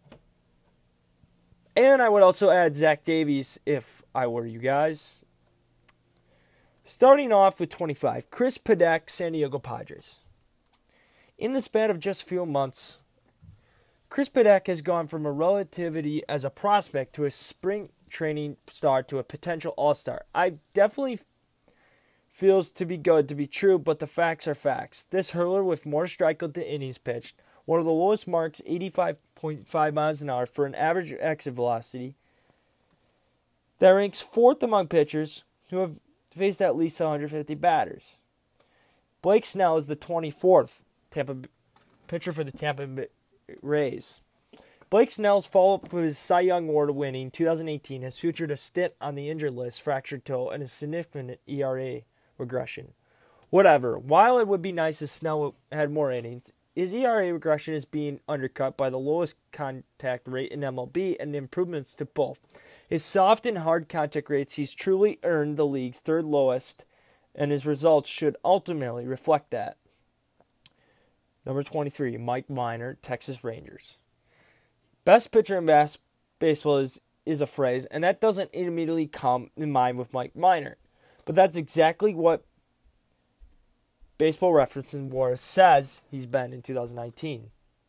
and I would also add Zach Davies if I were you guys. Starting off with 25, Chris Paddack, San Diego Padres. In the span of just a few months, Chris Paddack has gone from a relativity as a prospect to a spring training star to a potential all-star. I definitely feels to be good to be true, but the facts are facts. This hurler with more strikeout than innings pitched, one of the lowest marks, 85.5 miles an hour for an average exit velocity, that ranks fourth among pitchers who have faced at least 150 batters. Blake Snell is the 24th pitcher for the Tampa Rays. Blake Snell's follow-up with his Cy Young Award-winning 2018 has featured a stint on the injured list, fractured toe, and a significant ERA regression. Whatever. While it would be nice if Snell had more innings, his ERA regression is being undercut by the lowest contact rate in MLB and improvements to both. His soft and hard contact rates, he's truly earned the league's third lowest, and his results should ultimately reflect that. Number 23, Mike Minor, Texas Rangers. Best pitcher in baseball is a phrase, and that doesn't immediately come in mind with Mike Minor. But that's exactly what Baseball Reference and WAR says he's been in 2019.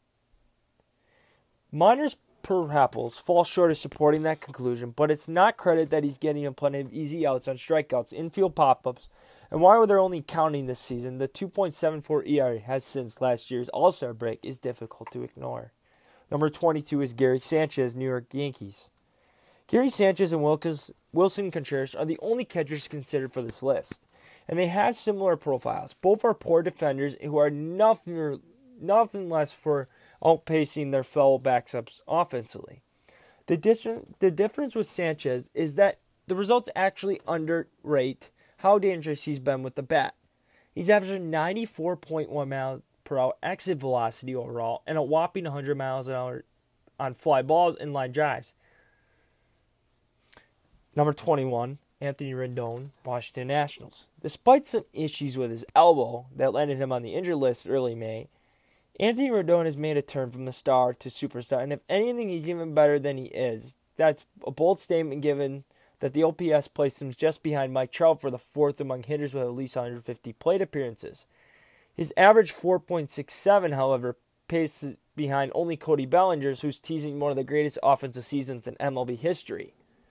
Minor's perhaps fall short of supporting that conclusion, but it's not credit that he's getting plenty of easy outs on strikeouts, infield pop-ups, and while they're only counting this season, the 2.74 ERA has since last year's All-Star break is difficult to ignore. Number 22 is Gary Sanchez, New York Yankees. Gary Sanchez and Wilson Contreras are the only catchers considered for this list, and they have similar profiles. Both are poor defenders who are nothing less for outpacing their fellow backups offensively. The difference with Sanchez is that the results actually underrate how dangerous he's been with the bat. He's averaging 94.1 miles per hour exit velocity overall and a whopping 100 miles an hour on fly balls and line drives. Number 21, Anthony Rendon, Washington Nationals. Despite some issues with his elbow that landed him on the injured list early May, Anthony Rendon has made a turn from the star to superstar, and if anything, he's even better than he is. That's a bold statement given that the OPS placed him just behind Mike Trout for the fourth among hitters with at least 150 plate appearances. His average 4.67, however, paces behind only Cody Bellinger's, who's teasing one of the greatest offensive seasons in MLB history.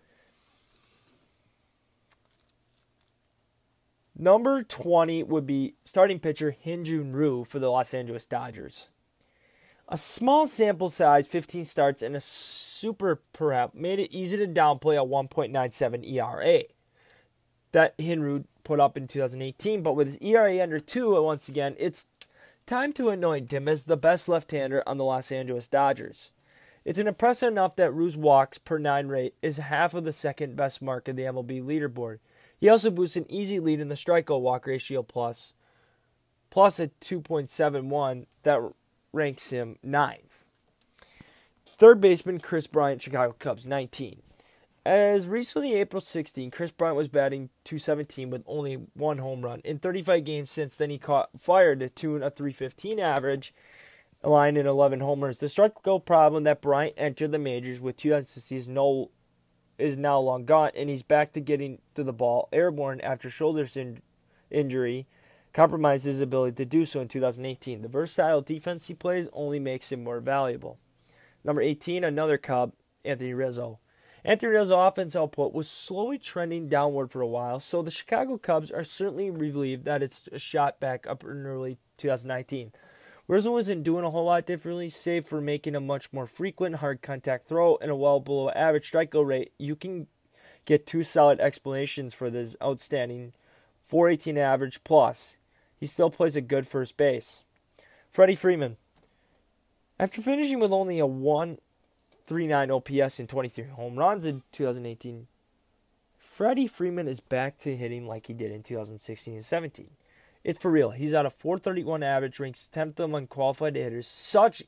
Number 20 would be starting pitcher Hyun-Jin Ryu for the Los Angeles Dodgers. A small sample size, 15 starts, and a super prep made it easy to downplay a 1.97 ERA that Hyun-Ryu put up in 2018. But with his ERA under 2, once again, it's time to anoint him as the best left-hander on the Los Angeles Dodgers. It's an impressive enough that Ryu's walks per 9 rate is half of the second best mark in the MLB leaderboard. He also boosts an easy lead in the strikeout walk ratio plus a 2.71 that ranks him 9th. Third baseman Kris Bryant, Chicago Cubs, 19. As recently April 16, Kris Bryant was batting .217 with only 1 home run. In 35 games since then, he caught fire to tune a .315 average, a line in 11 homers. The strikeout problem that Bryant entered the majors with 2016 is now long gone, and he's back to getting to the ball airborne after shoulder injury compromised his ability to do so in 2018. The versatile defense he plays only makes him more valuable. Number 18, another Cub, Anthony Rizzo. Anthony Rizzo's offense output was slowly trending downward for a while, so the Chicago Cubs are certainly relieved that it's a shot back up in early 2019. Rizzo isn't doing a whole lot differently, save for making a much more frequent hard contact throw and a well below average strikeout rate. You can get 2 solid explanations for this outstanding .418 average plus. He still plays a good first base. Freddie Freeman. After finishing with only a 1.39 OPS and 23 home runs in 2018, Freddie Freeman is back to hitting like he did in 2016 and 17. It's for real. He's at a .431 average, ranks 10th among qualified hitters. Such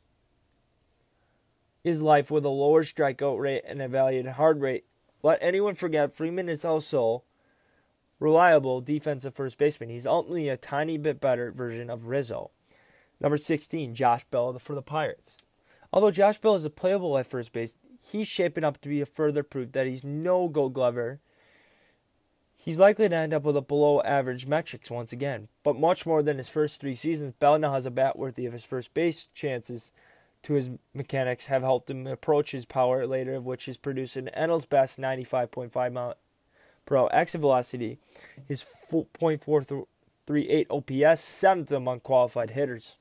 is life with a lower strikeout rate and a valued hard rate. Let anyone forget, Freeman is also reliable defensive first baseman. He's only a tiny bit better version of Rizzo. Number 16, Josh Bell for the Pirates. Although Josh Bell is a playable at first base, he's shaping up to be a further proof that he's no Gold Glover. He's likely to end up with a below-average metrics once again. But much more than his first 3 seasons, Bell now has a bat worthy of his first base chances. To his mechanics have helped him approach his power later, which is producing NL's best 95.5 mile per hour exit velocity. His .438 OPS, 7th among qualified hitters.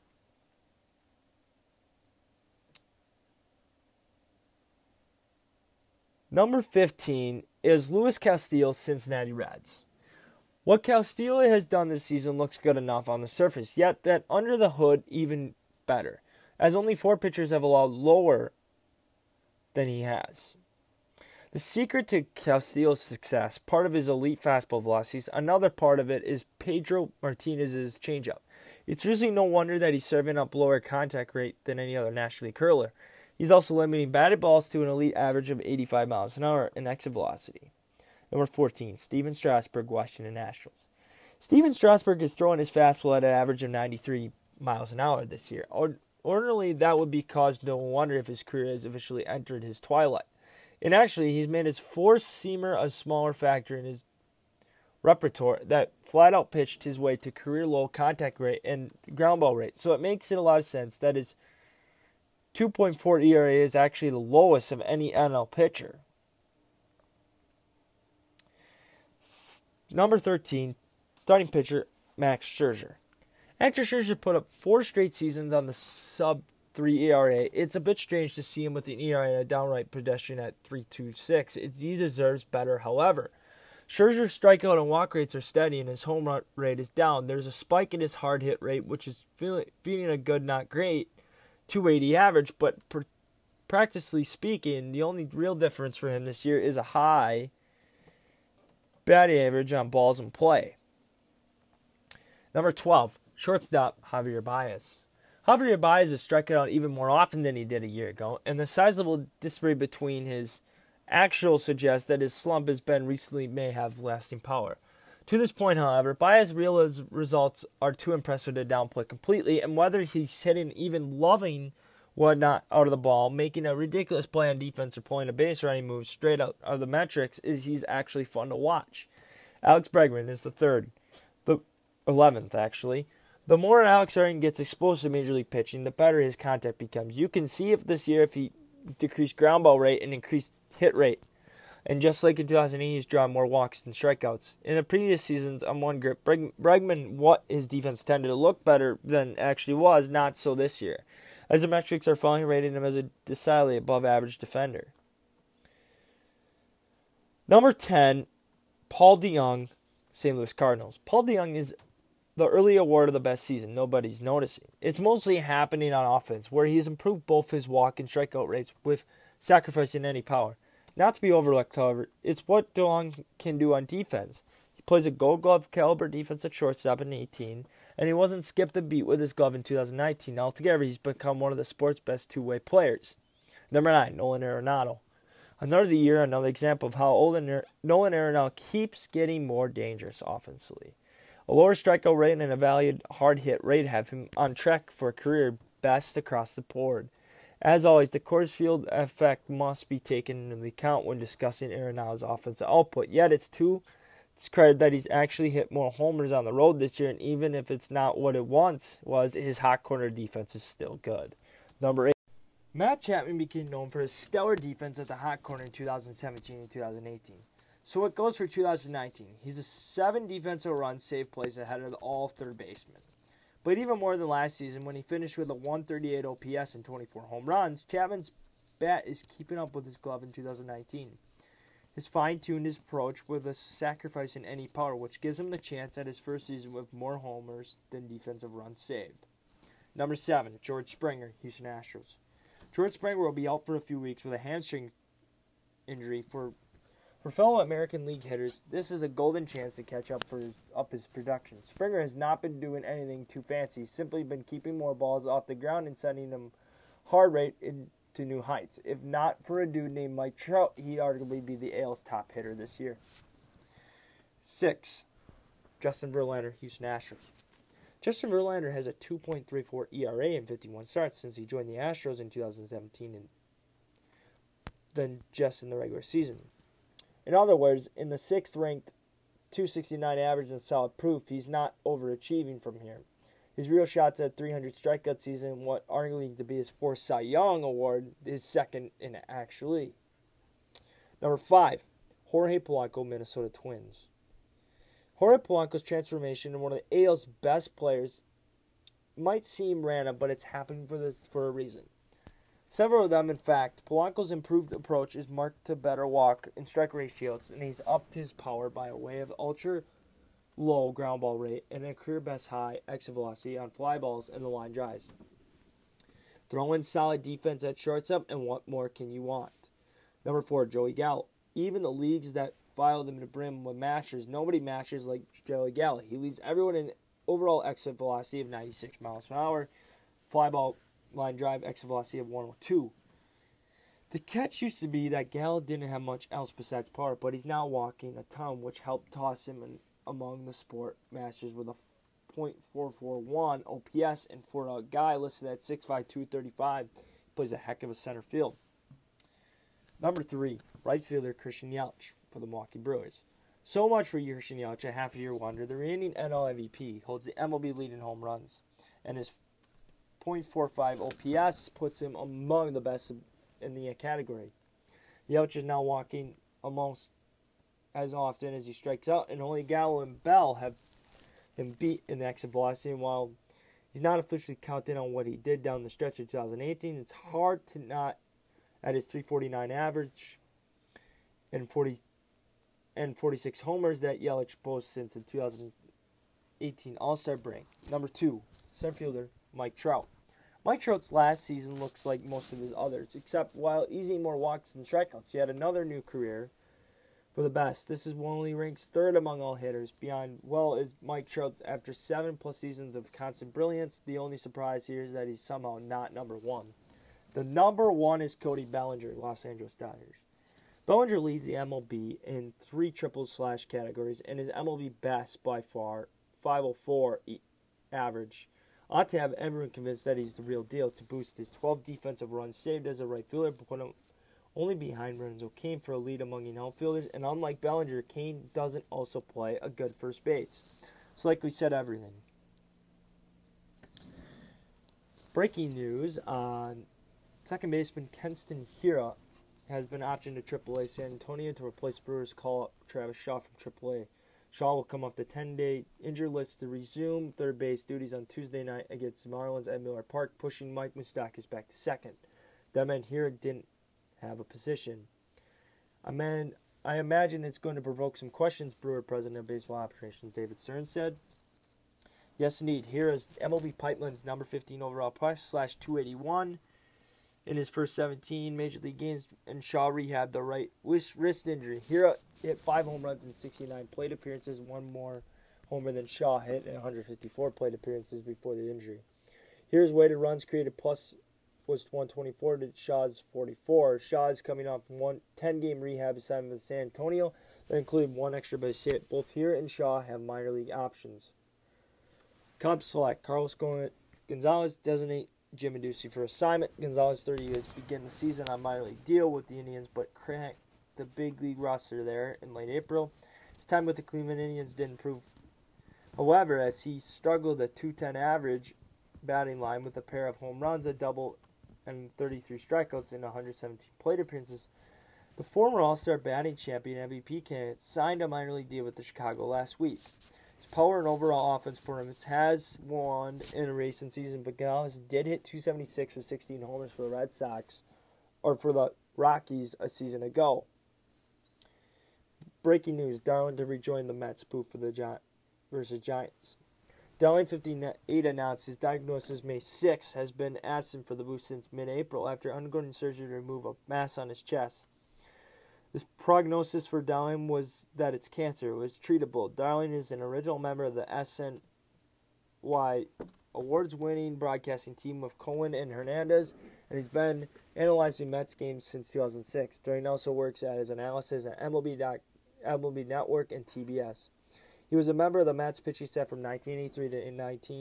Number 15 is Luis Castillo, Cincinnati Reds. What Castillo has done this season looks good enough on the surface, yet that under the hood even better, as only 4 pitchers have allowed lower than he has. The secret to Castillo's success, part of his elite fastball velocities, another part of it is Pedro Martinez's changeup. It's usually no wonder that he's serving up lower contact rate than any other National League curler. He's also limiting batted balls to an elite average of 85 miles an hour in exit velocity. Number 14, Steven Strasburg, Washington Nationals. Steven Strasburg is throwing his fastball at an average of 93 miles an hour this year. Ordinarily, that would be cause no wonder if his career has officially entered his twilight. And actually, he's made his 4-seamer a smaller factor in his repertoire that flat-out pitched his way to career-low contact rate and ground ball rate. So it makes it a lot of sense that his 2.4 ERA is actually the lowest of any NL pitcher. Number 13, starting pitcher Max Scherzer. After Scherzer put up 4 straight seasons on the sub-3 ERA, it's a bit strange to see him with an ERA and a downright pedestrian at 3.26. He deserves better, however. Scherzer's strikeout and walk rates are steady and his home run rate is down. There's a spike in his hard hit rate, which is feeling a good, not great, 280 average, but practically speaking, the only real difference for him this year is a high batting average on balls in play. Number 12, shortstop Javier Baez. Javier Baez is striking out even more often than he did a year ago, and the sizable disparity between his Actual suggests that his slump has been recently may have lasting power. To this point, however, Baez's real results are too impressive to downplay completely, and whether he's hitting even loving whatnot out of the ball, making a ridiculous play on defense, or pulling a base running move straight out of the metrics, is he's actually fun to watch. Alex Bregman is the 11th actually. The more Alex Bregman gets exposed to Major League pitching, the better his contact becomes. You can see if this year if he decreased ground ball rate and increased hit rate. And just like in 2008, he's drawn more walks than strikeouts. In the previous seasons on one grip, Bregman, what his defense tended to look better than actually was, not so this year, as the metrics are finally rating him as a decidedly above average defender. Number 10, Paul DeJong, St. Louis Cardinals. Paul DeJong is the early award of the best season nobody's noticing. It's mostly happening on offense, where he's improved both his walk and strikeout rates with sacrificing any power. Not to be overlooked, however, it's what DeJong can do on defense. He plays a Gold Glove caliber defense at shortstop in 2018, and he wasn't skipped a beat with his glove in 2019. Altogether, he's become one of the sport's best two-way players. Number 9, Nolan Arenado. Another year, another example of how Nolan Arenado keeps getting more dangerous offensively. A lower strikeout rate and a valued hard hit rate have him on track for a career best across the board. As always, the Coors Field effect must be taken into account when discussing Arenado's offensive output. Yet it's to his credit that he's actually hit more homers on the road this year, and even if it's not what it once was, his hot corner defense is still good. Number 8. Matt Chapman became known for his stellar defense at the hot corner in 2017 and 2018. So it goes for 2019. He's a 7 defensive run save plays ahead of all third basemen. But even more than last season, when he finished with a 138 OPS and 24 home runs, Chapman's bat is keeping up with his glove in 2019. His fine-tuned his approach with a sacrifice in any power, which gives him the chance at his first season with more homers than defensive runs saved. Number 7, George Springer, Houston Astros. George Springer will be out for a few weeks with a hamstring injury. For fellow American League hitters, this is a golden chance to catch up his production. Springer has not been doing anything too fancy. He's simply been keeping more balls off the ground and sending them hard rate into new heights. If not for a dude named Mike Trout, he'd arguably be the AL's top hitter this year. 6, Justin Verlander, Houston Astros. Justin Verlander has a 2.34 ERA in 51 starts since he joined the Astros in 2017 and then just in the regular season. In other words, in the 6th ranked 269 average and solid proof, he's not overachieving from here. His real shots at 300 strikeout season, what arguably to be his 4th Cy Young award, is second in actually. Number 5, Jorge Polanco, Minnesota Twins. Jorge Polanco's transformation into one of the AL's best players might seem random, but it's happening for a reason. Several of them, in fact. Polanco's improved approach is marked to better walk and strike ratios, and he's upped his power by a way of ultra-low ground ball rate and a career-best high exit velocity on fly balls and the line drives. Throw in solid defense at shortstop, and what more can you want? Number 4, Joey Gallo. Even the leagues that filed him to brim with mashers, nobody mashers like Joey Gallo. He leads everyone in overall exit velocity of 96 miles per hour, fly ball line drive exit velocity of 102. The catch used to be that Gallo didn't have much else besides power, but he's now walking a ton, which helped toss him among the sport masters with a .441 OPS, and for a guy listed at 6'5", 235, he plays a heck of a center field. Number 3, right fielder Christian Yelich for the Milwaukee Brewers. So much for Christian Yelich, a half-year wonder. The reigning NL MVP holds the MLB lead in home runs, and his .45 OPS puts him among the best in the category. Yelich is now walking almost as often as he strikes out, and only Gallo and Bell have him beat in the exit velocity. And while he's not officially counted on what he did down the stretch of 2018, it's hard to not at his .349 average and 46 homers that Yelich boasts since the 2018 All-Star break. Number 2, center fielder Mike Trout. Mike Trout's last season looks like most of his others, except while easing more walks than strikeouts, he had another new career for the best. This is one he ranks 3rd among all hitters, behind is Mike Trout's after 7+ seasons of constant brilliance. The only surprise here is that he's somehow not number 1. The number 1 is Cody Bellinger, Los Angeles Dodgers. Bellinger leads the MLB in 3 triple slash categories and is MLB best by far, 504 average. Ought to have everyone convinced that he's the real deal to boost his 12 defensive runs saved as a right fielder, but put him only behind Lorenzo Cain for a lead among young outfielders. And unlike Bellinger, Cain doesn't also play a good first base. So like we said, everything. Breaking news on second baseman Keston Hiura has been optioned to AAA San Antonio to replace Brewers call-up Travis Shaw from AAA. Shaw will come off the 10-day injured list to resume third base duties on Tuesday night against the Marlins at Miller Park, pushing Mike Moustakas back to second. That meant Hiura didn't have a position. I imagine it's going to provoke some questions, Brewer President of Baseball Operations David Stern said. Yes, indeed. Hiura's MLB Pipeline's number 15 overall price /281. In his first 17 Major League games, and Shaw rehabbed the right wrist injury. Hiura hit 5 home runs in 69 plate appearances, one more homer than Shaw hit in 154 plate appearances before the injury. Hiura's weighted runs created plus was 124 to Shaw's 44. Shaw is coming off 10-game rehab assignment with San Antonio that included 1 extra base hit. Both Hiura and Shaw have minor league options. Cubs select Carlos Gonzalez, designate Jim Ducey for assignment. Gonzalez, 30 years, began the season on minor league deal with the Indians, but cracked the big league roster there in late April. His time with the Cleveland Indians didn't prove. However, as he struggled at .210 average batting line with a pair of home runs, a double, and 33 strikeouts in 117 plate appearances, the former All-Star batting champion MVP candidate signed a minor league deal with the Chicago last week. Power and overall offense performance has won in a recent season, but Gonzalez did hit .276 with 16 homers for the Red Sox, or for the Rockies a season ago. Breaking news: Darling to rejoin the Mets spoof for the versus Giants. Darling, 58, announced his diagnosis May 6 has been absent for the Blues since mid-April after undergoing surgery to remove a mass on his chest. This prognosis for Darling was that it's cancer. It was treatable. Darling is an original member of the SNY awards-winning broadcasting team of Cohen and Hernandez, and he's been analyzing Mets games since 2006. Darling also works as an analyst at MLB Network and TBS. He was a member of the Mets pitching staff from 1983 to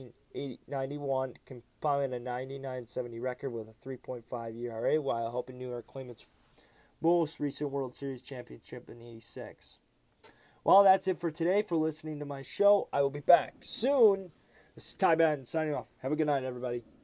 1991, compiling a 99-70 record with a 3.5 ERA while helping New York claim its most recent World Series championship in '86. Well, that's it for today. For listening to my show, I will be back soon. This is Ty Batten signing off. Have a good night, everybody.